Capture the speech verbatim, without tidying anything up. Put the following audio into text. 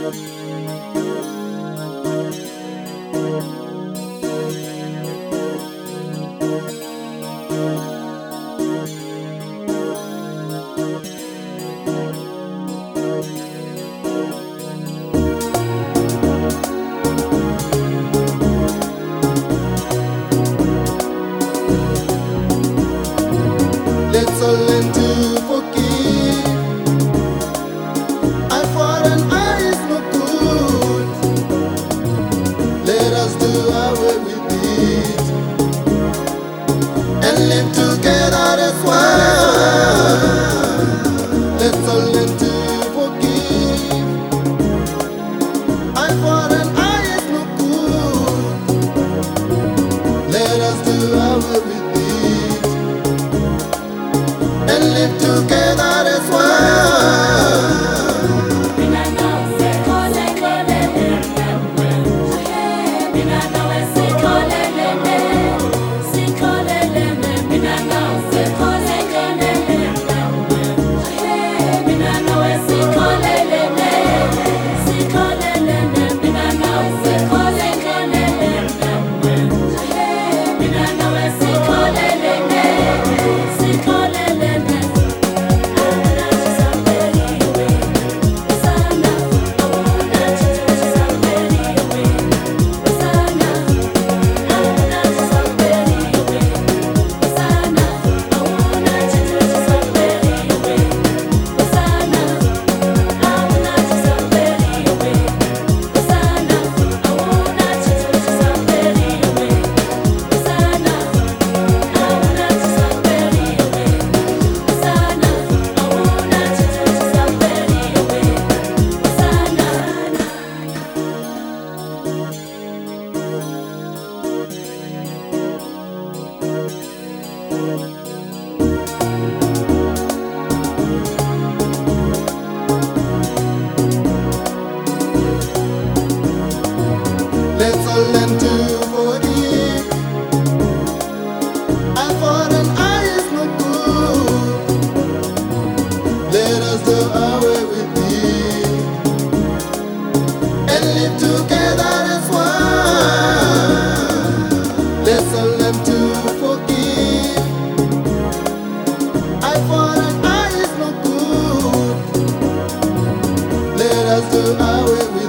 Let's all learn to forgive. Eye for an eye is no good. Let us do away with it and live together as one. Let's all learn to forgive. Eye for an eye is no good. Let us do away with it and live together as one. Let's all learn to forgive. Eye for an eye is no good. Let us do away with it and live together as one. Let's all learn to forgive. Eye for an eye is no good. Let us do away with it